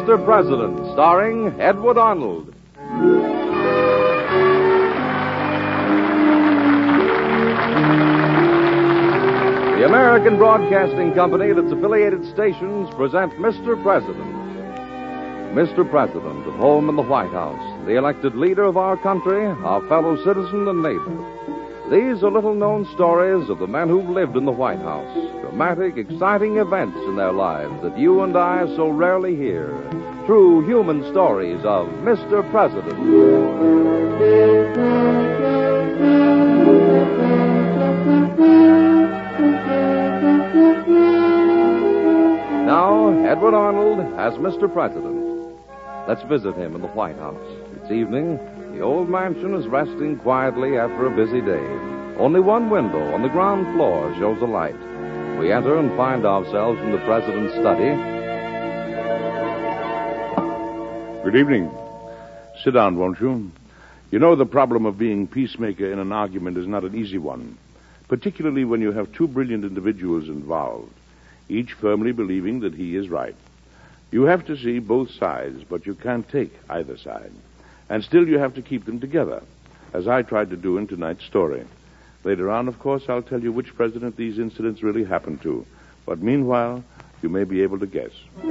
Mr. President, starring Edward Arnold. The American Broadcasting Company and its affiliated stations present Mr. President. Mr. President, at home in the White House, the elected leader of our country, our fellow citizen and neighbor. These are little-known stories of the men who've lived in the White House, dramatic, exciting events in their lives that you and I so rarely hear. True human stories of Mr. President. Now, Edward Arnold as Mr. President. Let's visit him in the White House. It's evening. The old mansion is resting quietly after a busy day. Only one window on the ground floor shows a light. We enter and find ourselves in the president's study. Good evening. Sit down, won't you? You know, the problem of being peacemaker in an argument is not an easy one, particularly when you have two brilliant individuals involved, each firmly believing that he is right. You have to see both sides, but you can't take either side. And still you have to keep them together, as I tried to do in tonight's story. Later on, of course, I'll tell you which president these incidents really happened to. But meanwhile, you may be able to guess.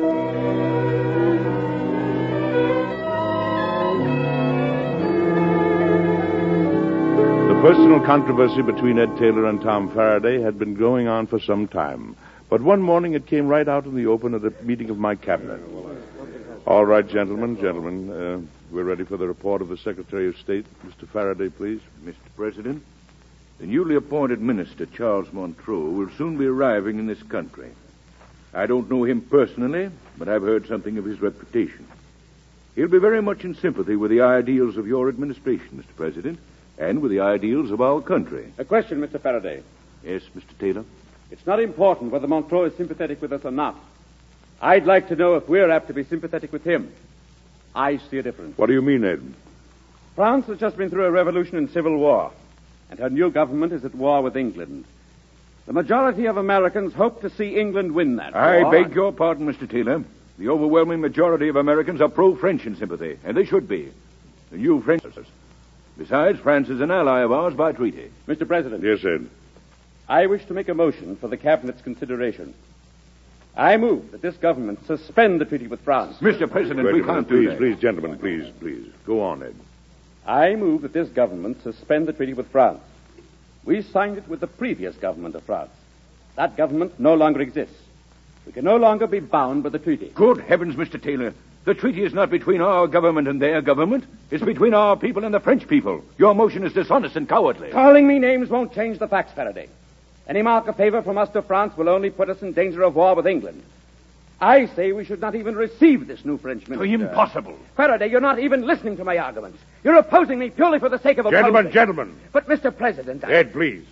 The personal controversy between Ed Taylor and Tom Faraday had been going on for some time. But one morning it came right out in the open at a meeting of my cabinet. All right, gentlemen, we're ready for the report of the Secretary of State. Mr. Faraday, please. Mr. President, the newly appointed minister, Charles Montreux, will soon be arriving in this country. I don't know him personally, but I've heard something of his reputation. He'll be very much in sympathy with the ideals of your administration, Mr. President, and with the ideals of our country. A question, Mr. Faraday. Yes, Mr. Taylor? It's not important whether Montreux is sympathetic with us or not. I'd like to know if we're apt to be sympathetic with him. I see a difference. What do you mean, Ed? France has just been through a revolution and civil war, and her new government is at war with England. The majority of Americans hope to see England win that war. I beg your pardon, Mr. Taylor. The overwhelming majority of Americans are pro-French in sympathy, and they should be. The new French. Besides, France is an ally of ours by treaty. Mr. President. Yes, Ed. I wish to make a motion for the Cabinet's consideration. I move that this government suspend the treaty with France. Mr. President, we can't do that. Please, gentlemen, please. Go on, Ed. I move that this government suspend the treaty with France. We signed it with the previous government of France. That government no longer exists. We can no longer be bound by the treaty. Good heavens, Mr. Taylor. The treaty is not between our government and their government. It's between our people and the French people. Your motion is dishonest and cowardly. Calling me names won't change the facts, Faraday. Any mark of favor from us to France will only put us in danger of war with England. I say we should not even receive this new French minister. Impossible. Faraday, you're not even listening to my arguments. You're opposing me purely for the sake of opposing. Gentlemen. But, Mr. President, Ed, please.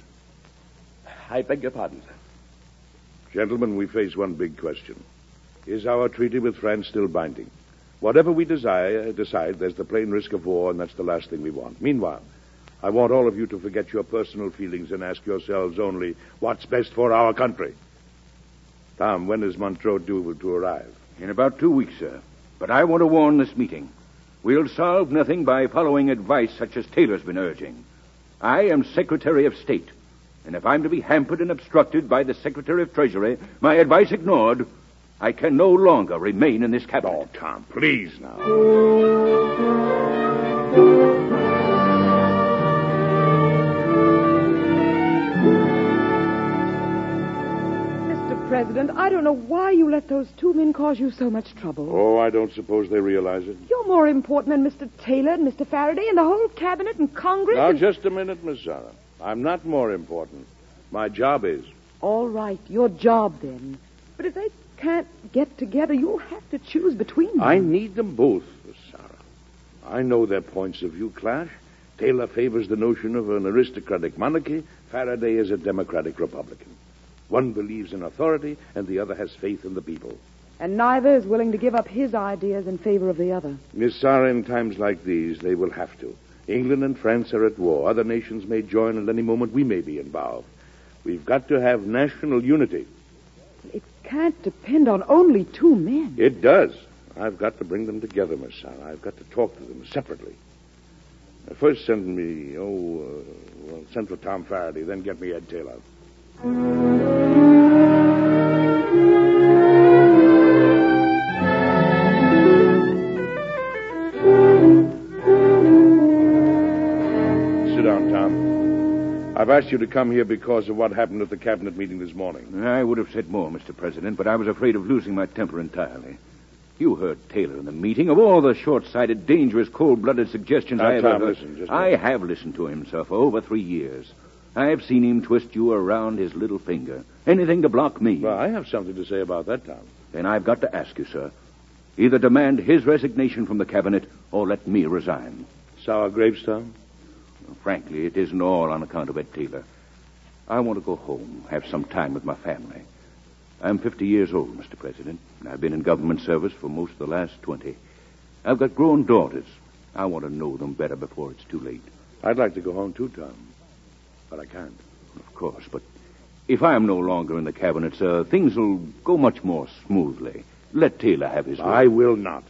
I beg your pardon, sir. Gentlemen, we face one big question. Is our treaty with France still binding? Whatever we decide, there's the plain risk of war, and that's the last thing we want. Meanwhile, I want all of you to forget your personal feelings and ask yourselves only what's best for our country. Tom, when is Montreux due to arrive? In about 2 weeks, sir. But I want to warn this meeting. We'll solve nothing by following advice such as Taylor's been urging. I am Secretary of State, and if I'm to be hampered and obstructed by the Secretary of Treasury, my advice ignored, I can no longer remain in this cabinet. Oh, Tom, please now. President, I don't know why you let those two men cause you so much trouble. Oh, I don't suppose they realize it. You're more important than Mr. Taylor and Mr. Faraday and the whole cabinet and Congress. Now, just a minute, Miss Sarah. I'm not more important. My job is. All right, your job then. But if they can't get together, you'll have to choose between them. I need them both, Miss Sarah. I know their points of view clash. Taylor favors the notion of an aristocratic monarchy. Faraday is a democratic Republican. One believes in authority, and the other has faith in the people. And neither is willing to give up his ideas in favor of the other. Miss Sarah, in times like these, they will have to. England and France are at war. Other nations may join at any moment. We may be involved. We've got to have national unity. It can't depend on only two men. It does. I've got to bring them together, Miss Sarah. I've got to talk to them separately. First send me, send for Tom Faraday, then get me Ed Taylor. Sit down, Tom. I've asked you to come here because of what happened at the cabinet meeting this morning. I would have said more, Mr. President, but I was afraid of losing my temper entirely. You heard Taylor in the meeting. Of all the short-sighted, dangerous, cold-blooded suggestions I ever Tom, heard... listen, just I have listened to him, sir, for over 3 years. I've seen him twist you around his little finger. Anything to block me. Well, I have something to say about that, Tom. Then I've got to ask you, sir. Either demand his resignation from the cabinet or let me resign. Sour grapes, Tom? Well, frankly, it isn't all on account of Ed Taylor. I want to go home, have some time with my family. I'm 50 years old, Mr. President, and I've been in government service for most of the last 20. I've got grown daughters. I want to know them better before it's too late. I'd like to go home, too, Tom. But I can't. Of course, but if I'm no longer in the cabinet, sir, things will go much more smoothly. Let Taylor have his way. I will not.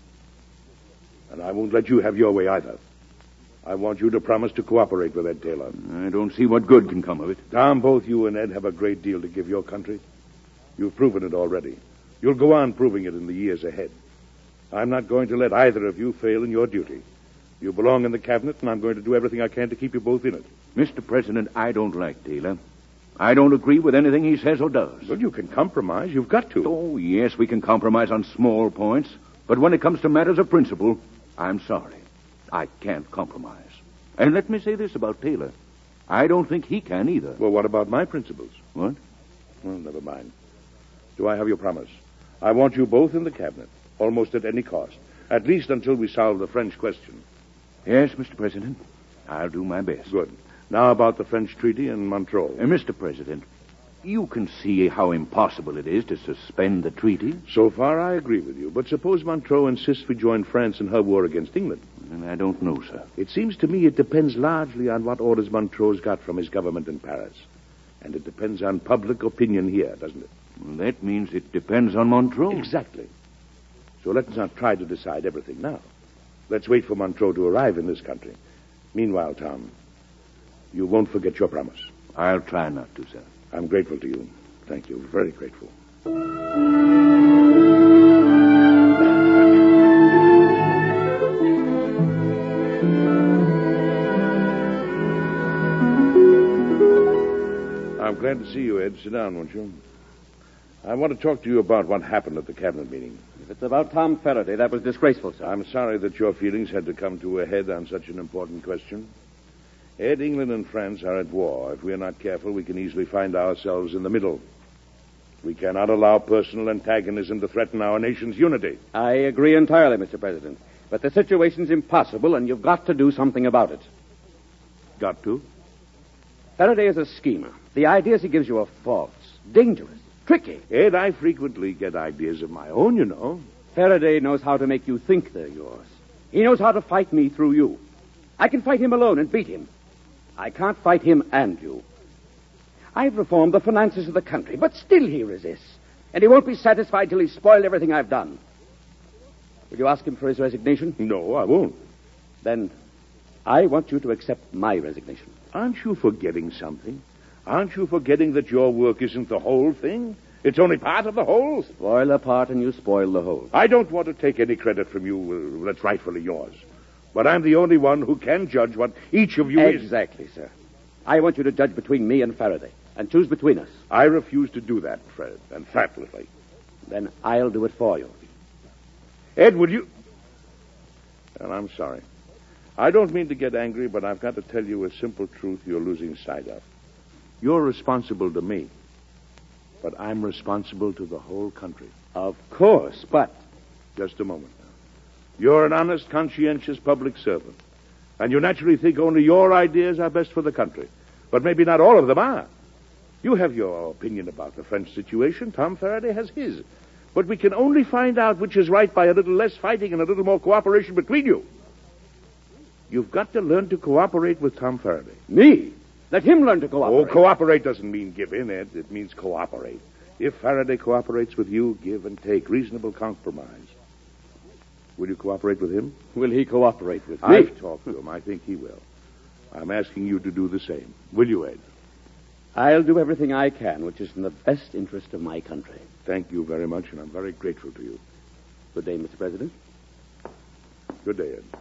And I won't let you have your way either. I want you to promise to cooperate with Ed Taylor. I don't see what good can come of it. Tom, both you and Ed have a great deal to give your country. You've proven it already. You'll go on proving it in the years ahead. I'm not going to let either of you fail in your duty. You belong in the cabinet, and I'm going to do everything I can to keep you both in it. Mr. President, I don't like Taylor. I don't agree with anything he says or does. Well, you can compromise. You've got to. Oh, yes, we can compromise on small points. But when it comes to matters of principle, I'm sorry. I can't compromise. And let me say this about Taylor. I don't think he can either. Well, what about my principles? What? Well, never mind. Do I have your promise? I want you both in the cabinet, almost at any cost. At least until we solve the French question. Yes, Mr. President. I'll do my best. Good. Now about the French treaty and Montreux. Mr. President, you can see how impossible it is to suspend the treaty. So far, I agree with you. But suppose Montreux insists we join France in her war against England. And I don't know, sir. It seems to me it depends largely on what orders Montreux's got from his government in Paris. And it depends on public opinion here, doesn't it? Well, that means it depends on Montreux. Exactly. So let's not try to decide everything now. Let's wait for Montreux to arrive in this country. Meanwhile, Tom, you won't forget your promise. I'll try not to, sir. I'm grateful to you. Thank you. Very grateful. I'm glad to see you, Ed. Sit down, won't you? I want to talk to you about what happened at the cabinet meeting. If it's about Tom Faraday, that was disgraceful, sir. I'm sorry that your feelings had to come to a head on such an important question. Ed, England and France are at war. If we're not careful, we can easily find ourselves in the middle. We cannot allow personal antagonism to threaten our nation's unity. I agree entirely, Mr. President. But the situation's impossible, and you've got to do something about it. Got to? Faraday is a schemer. The ideas he gives you are false, dangerous, tricky. Ed, I frequently get ideas of my own, you know. Faraday knows how to make you think they're yours. He knows how to fight me through you. I can fight him alone and beat him. I can't fight him and you. I've reformed the finances of the country, but still he resists. And he won't be satisfied till he's spoiled everything I've done. Will you ask him for his resignation? No, I won't. Then I want you to accept my resignation. Aren't you forgetting something? Aren't you forgetting that your work isn't the whole thing? It's only part of the whole. Spoil a part and you spoil the whole. I don't want to take any credit from you that's rightfully yours. But I'm the only one who can judge what each of you is. Exactly, sir. I want you to judge between me and Faraday and choose between us. I refuse to do that, Fred, emphatically. Then I'll do it for you. Ed, would you... Well, I'm sorry. I don't mean to get angry, but I've got to tell you a simple truth you're losing sight of. You're responsible to me, but I'm responsible to the whole country. Of course, but... Just a moment now. You're an honest, conscientious public servant, and you naturally think only your ideas are best for the country. But maybe not all of them are. You have your opinion about the French situation. Tom Faraday has his. But we can only find out which is right by a little less fighting and a little more cooperation between you. You've got to learn to cooperate with Tom Faraday. Me? Let him learn to cooperate. Oh, cooperate doesn't mean give in, Ed. It means cooperate. If Faraday cooperates with you, give and take. Reasonable compromise. Will you cooperate with him? Will he cooperate with me? I've talked to him. I think he will. I'm asking you to do the same. Will you, Ed? I'll do everything I can, which is in the best interest of my country. Thank you very much, and I'm very grateful to you. Good day, Mr. President. Good day, Ed.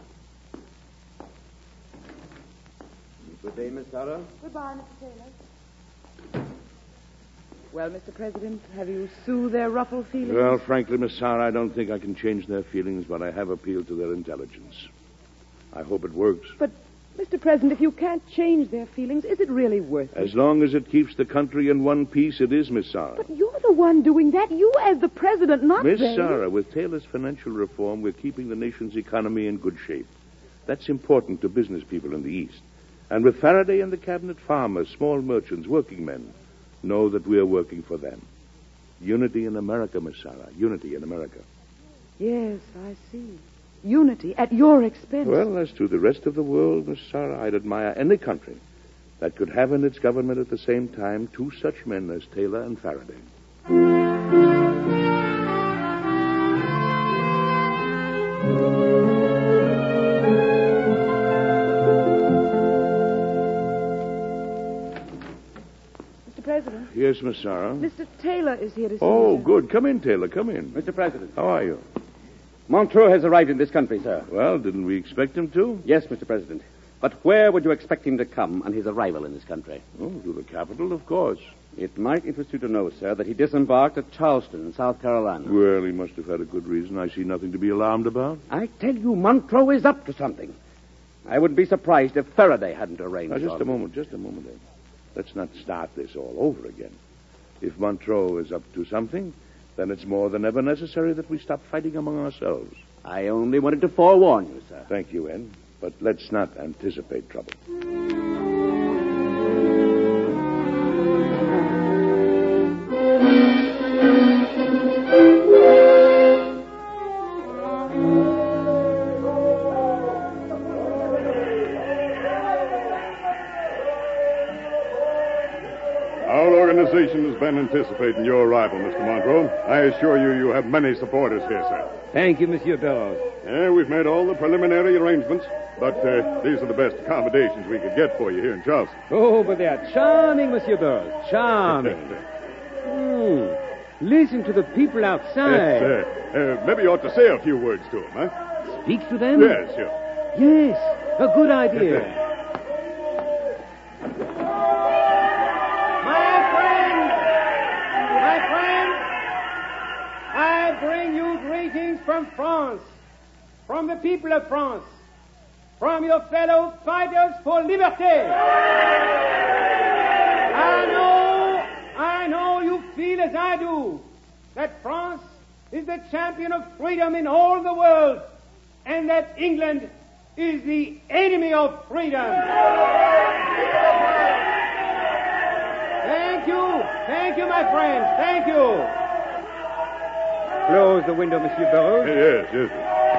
Good day, Miss Sarah. Goodbye, Mr. Taylor. Well, Mr. President, have you soothed their ruffled feelings? Well, frankly, Miss Sarah, I don't think I can change their feelings, but I have appealed to their intelligence. I hope it works. But, Mr. President, if you can't change their feelings, is it really worth it? As long as it keeps the country in one piece, it is, Miss Sarah. But you're the one doing that. You as the president, not Miss they. Sarah, with Taylor's financial reform, we're keeping the nation's economy in good shape. That's important to business people in the East. And with Faraday and the cabinet, farmers, small merchants, working men know that we're working for them. Unity in America, Miss Sarah. Unity in America. Yes, I see. Unity at your expense. Well, as to the rest of the world, Miss Sarah, I'd admire any country that could have in its government at the same time two such men as Taylor and Faraday. Mr. President, Yes, Miss Sarah. Mr. Taylor is here to see Oh, you. good. Come in, Taylor. Come in. Mr. President, How are you? Montreux has arrived in this country, sir. Well, didn't we expect him to? Yes, Mr. President. But where would you expect him to come on his arrival in this country? Oh, to the capital, of course. It might interest you to know, sir, that he disembarked at Charleston, in South Carolina. Well, he must have had a good reason. I see nothing to be alarmed about. I tell you, Montreux is up to something. I wouldn't be surprised if Faraday hadn't arranged. Now, just on a it. moment, Ed. Let's not start this all over again. If Montreux is up to something, then it's more than ever necessary that we stop fighting among ourselves. I only wanted to forewarn you, sir. Thank you, Ed. But let's not anticipate trouble. Our organization has been anticipating your arrival, Mr. Monroe. I assure you, you have many supporters here, sir. Thank you, Monsieur Bellows. We've made all the preliminary arrangements, but these are the best accommodations we could get for you here in Charleston. Oh, but they are charming, Monsieur Bellows. Charming. Listen to the people outside. Yes, maybe you ought to say a few words to them, huh? Speak to them? Yes, sure. Yes, a good idea. My friend, I bring you greetings from France, from the people of France, from your fellow fighters for liberty. I know you feel as I do, that France is the champion of freedom in all the world, and that England is the enemy of freedom. Thank you, my friend, thank you. Close the window, Monsieur Bellows.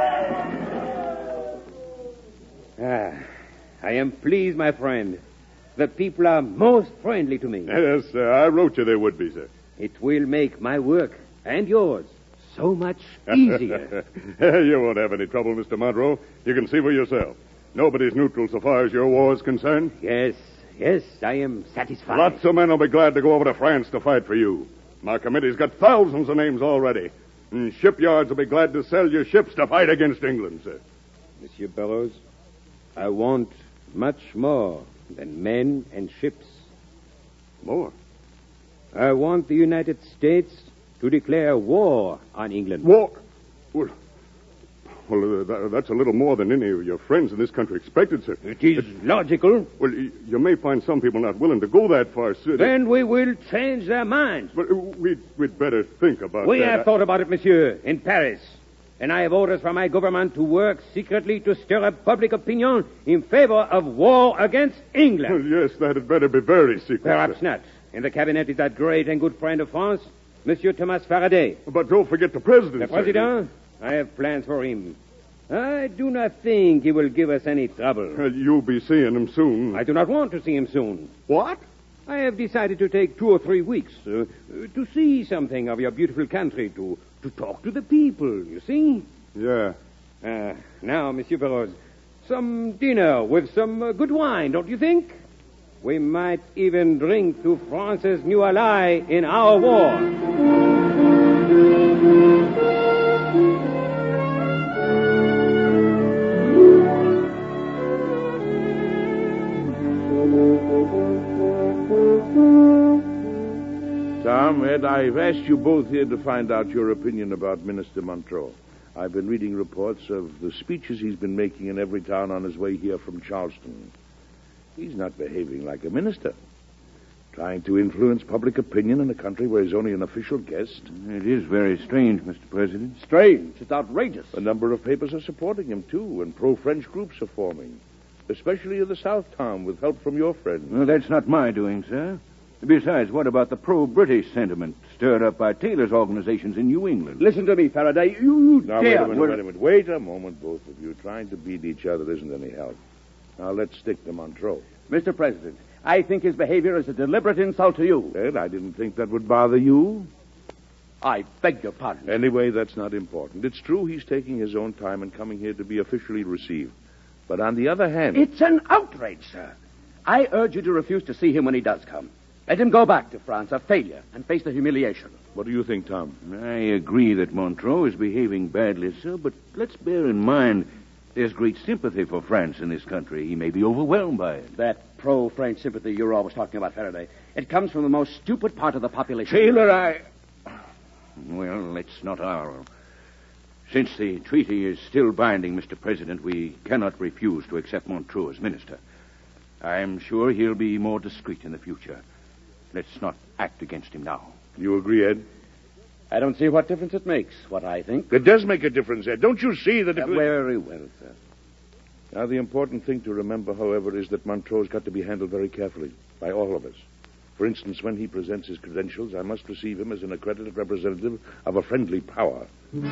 Yes. I am pleased, my friend. The people are most friendly to me. Yes, I wrote you they would be, sir. It will make my work and yours so much easier. You won't have any trouble, Mr. Monroe. You can see for yourself. Nobody's neutral so far as your war is concerned. Yes, I am satisfied. Lots of men will be glad to go over to France to fight for you. My committee's got thousands of names already. And shipyards will be glad to sell your ships to fight against England, sir. Monsieur Bellows, I want much more than men and ships. More? I want the United States to declare war on England. War? Well, that's a little more than any of your friends in this country expected, sir. It is logical. Well, you may find some people not willing to go that far, sir. Then we will change their minds. But we'd better think about We that. have thought about it, monsieur, in Paris. And I have orders from my government to work secretly to stir up public opinion in favor of war against England. Yes, that had better be very secret. Perhaps sir. not. In the cabinet is that great and good friend of France, Monsieur Thomas Faraday. But don't forget the president, The sir. president? I have plans for him. I do not think he will give us any trouble. You'll be seeing him soon. I do not want to see him soon. What? I have decided to take 2 or 3 weeks to see something of your beautiful country, to talk to the people, you see? Yeah. Now, Monsieur Burroughs, some dinner with some good wine, don't you think? We might even drink to France's new ally in our war. Tom, Ed, I've asked you both here to find out your opinion about Minister Montreux. I've been reading reports of the speeches he's been making in every town on his way here from Charleston. He's not behaving like a minister. Trying to influence public opinion in a country where he's only an official guest. It is very strange, Mr. President. Strange. It's outrageous. A number of papers are supporting him, too, and pro-French groups are forming. Especially in the South, Tom, with help from your friends. Well, that's not my doing, sir. Besides, what about the pro-British sentiment stirred up by Taylor's organizations in New England? Listen to me, Faraday. You Now, dare... Wait a moment, both of you. Trying to beat each other isn't any help. Now, let's stick to Montreux. Mr. President, I think his behavior is a deliberate insult to you. Ed, I didn't think that would bother you. I beg your pardon. Anyway, that's not important. It's true he's taking his own time and coming here to be officially received. But on the other hand... It's an outrage, sir. I urge you to refuse to see him when he does come. Let him go back to France, a failure, and face the humiliation. What do you think, Tom? I agree that Montreux is behaving badly, sir, but let's bear in mind there's great sympathy for France in this country. He may be overwhelmed by it. That pro-French sympathy you're always talking about, Faraday, it comes from the most stupid part of the population. Taylor, Well, let's not argue. Since the treaty is still binding, Mr. President, we cannot refuse to accept Montreux as minister. I'm sure he'll be more discreet in the future. Let's not act against him now. You agree, Ed? I don't see what difference it makes, what I think. It does make a difference, Ed. Don't you see that... Very well, sir. Now, the important thing to remember, however, is that Montreux's got to be handled very carefully by all of us. For instance, when he presents his credentials, I must receive him as an accredited representative of a friendly power.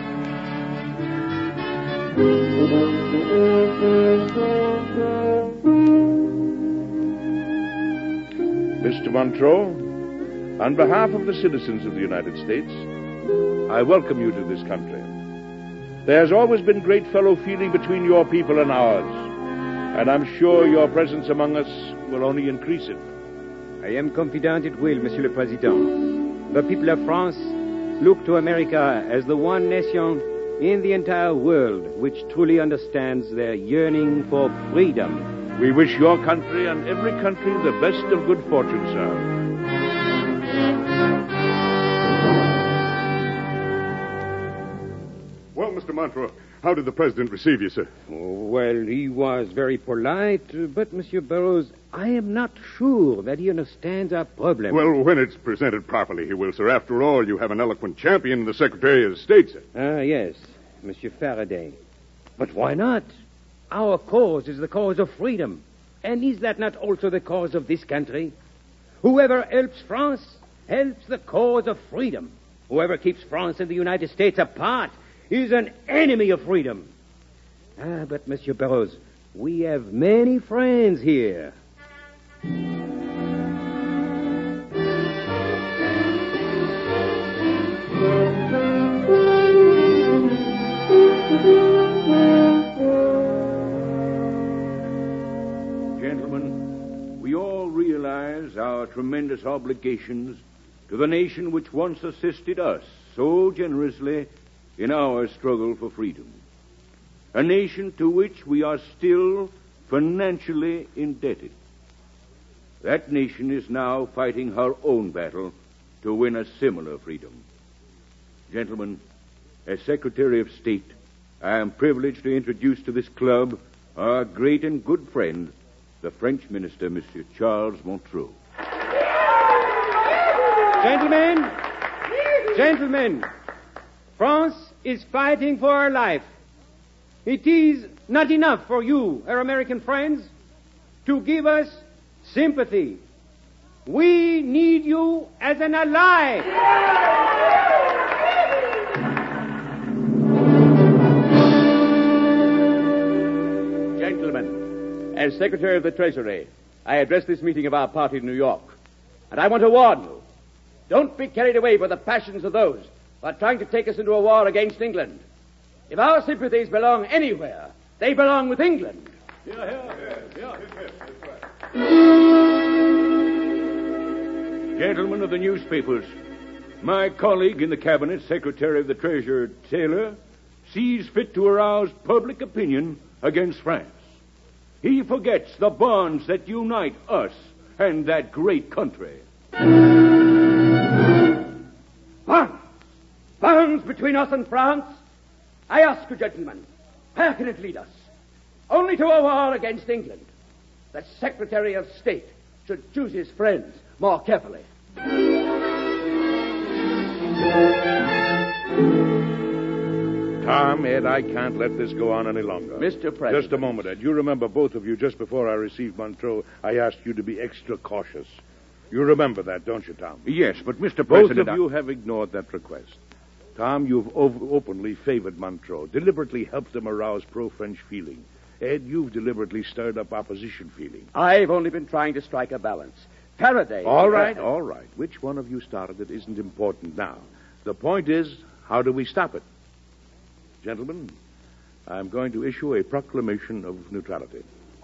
Mr. Montreux, on behalf of the citizens of the United States, I welcome you to this country. There has always been great fellow feeling between your people and ours, and I'm sure your presence among us will only increase it. I am confident it will, Monsieur le Président. The people of France look to America as the one nation in the entire world which truly understands their yearning for freedom. We wish your country and every country the best of good fortune, sir. Well, Mr. Montreux, how did the president receive you, sir? Well, he was very polite, but, Monsieur Burroughs, I am not sure that he understands our problem. Well, when it's presented properly, he will, sir. After all, you have an eloquent champion in the Secretary of State, sir. Yes, Monsieur Faraday. But why not? Our cause is the cause of freedom. And is that not also the cause of this country? Whoever helps France helps the cause of freedom. Whoever keeps France and the United States apart is an enemy of freedom. But, Monsieur Burroughs, we have many friends here. Gentlemen, we all realize our tremendous obligations to the nation which once assisted us so generously in our struggle for freedom. A nation to which we are still financially indebted. That nation is now fighting her own battle to win a similar freedom. Gentlemen, as Secretary of State, I am privileged to introduce to this club our great and good friend, the French Minister, Monsieur Charles Montreux. Gentlemen, France is fighting for her life. It is not enough for you, our American friends, to give us sympathy. We need you as an ally. Gentlemen, as Secretary of the Treasury, I address this meeting of our party in New York. And I want to warn you, don't be carried away by the passions of those who are trying to take us into a war against England. If our sympathies belong anywhere, they belong with England. Gentlemen of the newspapers, my colleague in the cabinet, Secretary of the Treasury, Taylor, sees fit to arouse public opinion against France. He forgets the bonds that unite us and that great country. Bonds between us and France? I ask you, gentlemen, where can it lead us? Only to a war against England. The Secretary of State should choose his friends more carefully. Tom, Ed, I can't let this go on any longer. Mr. President. Just a moment, Ed. You remember, both of you, just before I received Montreux, I asked you to be extra cautious. You remember that, don't you, Tom? Yes, but Mr. Both President... of you have ignored that request. Tom, you've openly favored Montreux, deliberately helped him arouse pro-French feeling. Ed, you've deliberately stirred up opposition feeling. I've only been trying to strike a balance. Faraday... All right. Which one of you started it isn't important now. The point is, how do we stop it? Gentlemen, I'm going to issue a proclamation of neutrality.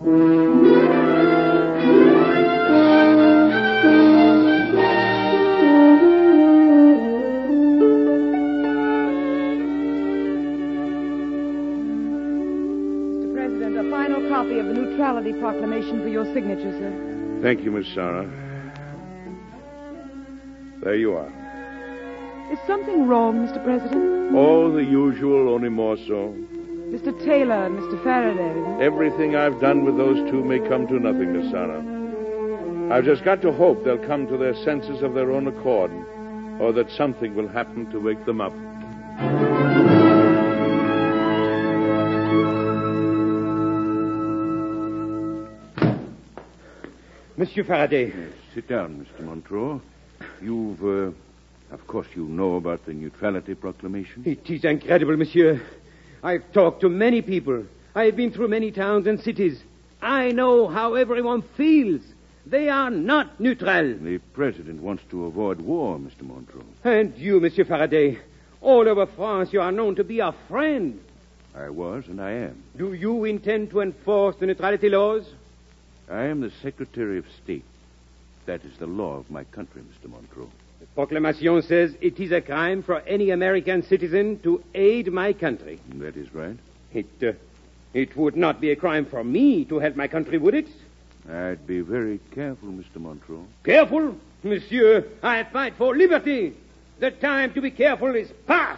Mr. President, a final copy of the neutrality proclamation for your signature, sir. Thank you, Miss Sarah. There you are. Is something wrong, Mr. President? Oh, the usual, only more so. Mr. Taylor and Mr. Faraday. Everything I've done with those two may come to nothing, Miss Sarah. I've just got to hope they'll come to their senses of their own accord, or that something will happen to wake them up. Monsieur Faraday. Yes, sit down, Mr. Montreux. You've, of course, you know about the neutrality proclamation? It is incredible, monsieur. I've talked to many people. I've been through many towns and cities. I know how everyone feels. They are not neutral. The president wants to avoid war, Mr. Montreux. And you, Monsieur Faraday, all over France you are known to be a friend. I was, and I am. Do you intend to enforce the neutrality laws? I am the Secretary of State. That is the law of my country, Mr. Montreux. The proclamation says it is a crime for any American citizen to aid my country. That is right. It would not be a crime for me to help my country, would it? I'd be very careful, Mr. Montreux. Careful? Monsieur, I fight for liberty. The time to be careful is past.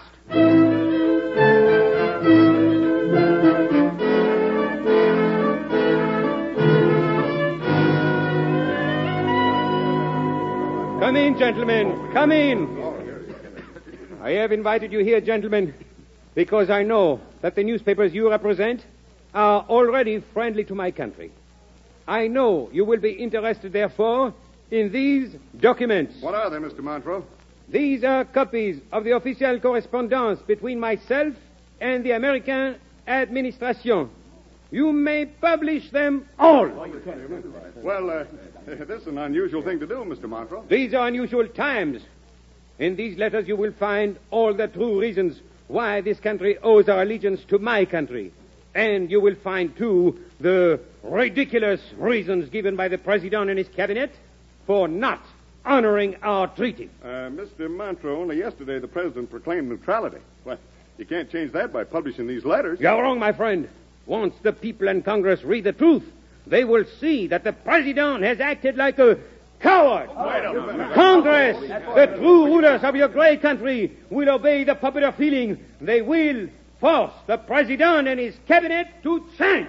Come in, gentlemen. Come in. I have invited you here, gentlemen, because I know that the newspapers you represent are already friendly to my country. I know you will be interested, therefore, in these documents. What are they, Mr. Montreux? These are copies of the official correspondence between myself and the American administration. You may publish them all. Well, this is an unusual thing to do, Mr. Montreux. These are unusual times. In these letters you will find all the true reasons why this country owes our allegiance to my country. And you will find, too, the ridiculous reasons given by the President and his cabinet for not honoring our treaty. Mr. Montreux, only yesterday the President proclaimed neutrality. Well, you can't change that by publishing these letters. You're wrong, my friend. Once the people and Congress read the truth, they will see that the President has acted like a coward. Congress, the true rulers of your great country, will obey the popular feeling. They will force the President and his cabinet to change.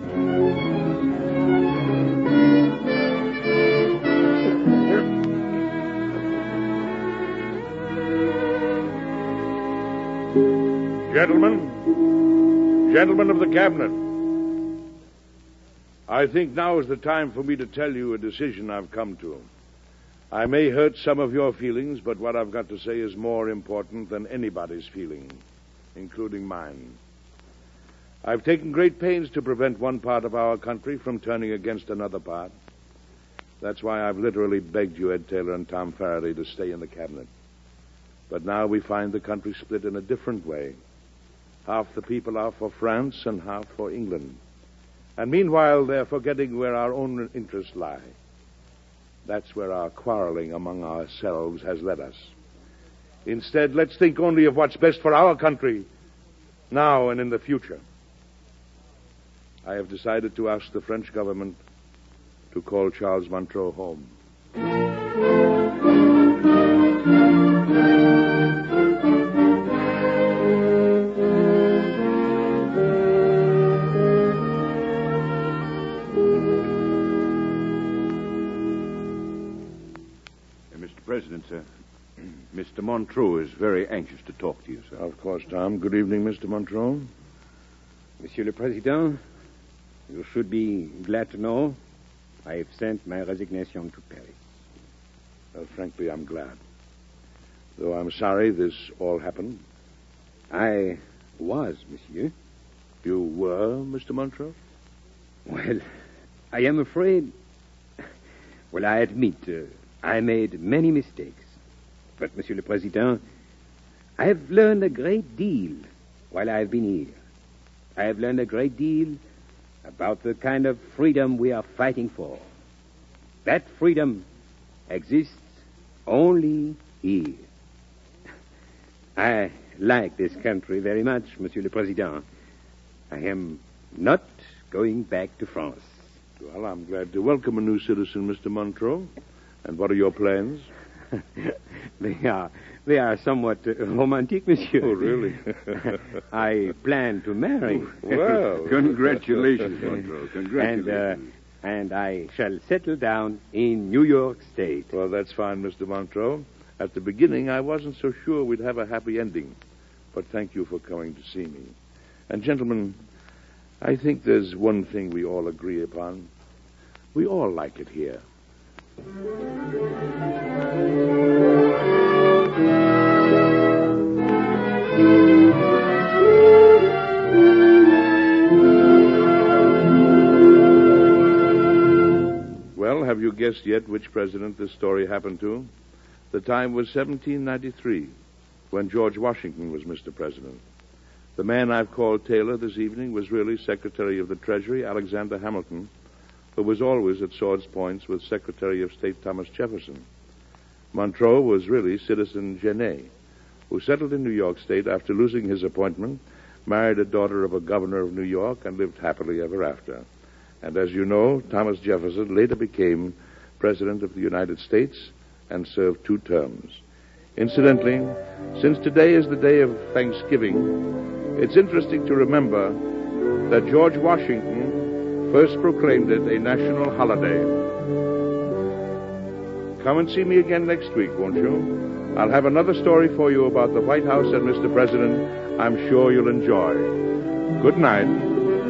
Gentlemen of the cabinet, I think now is the time for me to tell you a decision I've come to. I may hurt some of your feelings, but what I've got to say is more important than anybody's feeling, including mine. I've taken great pains to prevent one part of our country from turning against another part. That's why I've literally begged you, Ed Taylor and Tom Faraday, to stay in the cabinet. But now we find the country split in a different way. Half the people are for France and half for England. And meanwhile, they're forgetting where our own interests lie. That's where our quarreling among ourselves has led us. Instead, let's think only of what's best for our country, now and in the future. I have decided to ask the French government to call Charles Montreux home. Mr. President, sir, Mr. Montreux is very anxious to talk to you, sir. Of course, Tom. Good evening, Mr. Montreux. Monsieur le Président, you should be glad to know I have sent my resignation to Paris. Well, frankly, I'm glad. Though I'm sorry this all happened. I was, monsieur. You were, Mr. Montreux? Well, I am afraid... Well, I admit, I made many mistakes. But, Monsieur le Président, I have learned a great deal while I have been here. I have learned a great deal about the kind of freedom we are fighting for. That freedom exists only here. I like this country very much, Monsieur le Président. I am not going back to France. Well, I'm glad to welcome a new citizen, Mr. Montreux. And what are your plans? They are somewhat romantic, monsieur. Oh, really? I plan to marry. Well, Congratulations, Montreux. Congratulations. And I shall settle down in New York State. Well, that's fine, Mr. Montreux. At the beginning, I wasn't so sure we'd have a happy ending. But thank you for coming to see me. And, gentlemen, I think there's one thing we all agree upon. We all like it here. Well, have you guessed yet which president this story happened to? The time was 1793, when George Washington was Mr. President. The man I've called Taylor this evening was really Secretary of the Treasury, Alexander Hamilton, who was always at sword's points with Secretary of State Thomas Jefferson. Montreux was really Citizen Genet, who settled in New York State after losing his appointment, married a daughter of a governor of New York, and lived happily ever after. And as you know, Thomas Jefferson later became President of the United States and served 2 terms. Incidentally, since today is the day of Thanksgiving, it's interesting to remember that George Washington first proclaimed it a national holiday. Come and see me again next week, won't you? I'll have another story for you about the White House and Mr. President I'm sure you'll enjoy. Good night.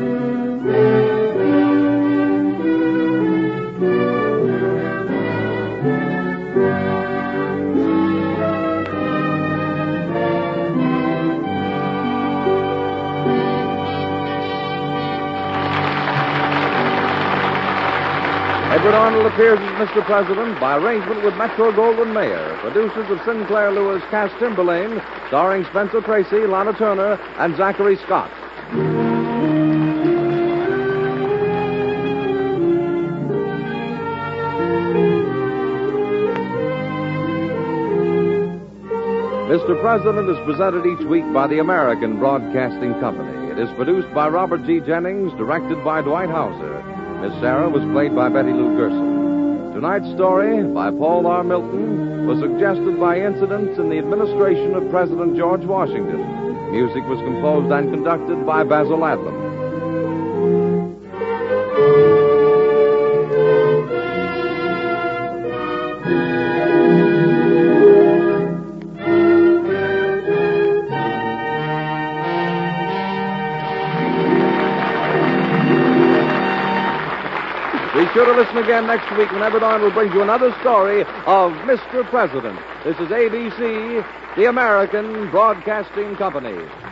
Edward Arnold appears as Mr. President by arrangement with Metro-Goldwyn-Mayer. Producers of Sinclair Lewis cast Timberlane, starring Spencer Tracy, Lana Turner, and Zachary Scott. Mr. President is presented each week by the American Broadcasting Company. It is produced by Robert G. Jennings, directed by Dwight Hauser. Miss Sarah was played by Betty Lou Gerson. Tonight's story, by Paul R. Milton, was suggested by incidents in the administration of President George Washington. Music was composed and conducted by Basil Adlam. Be sure to listen again next week when Edward Arnold brings you another story of Mr. President. This is ABC, the American Broadcasting Company.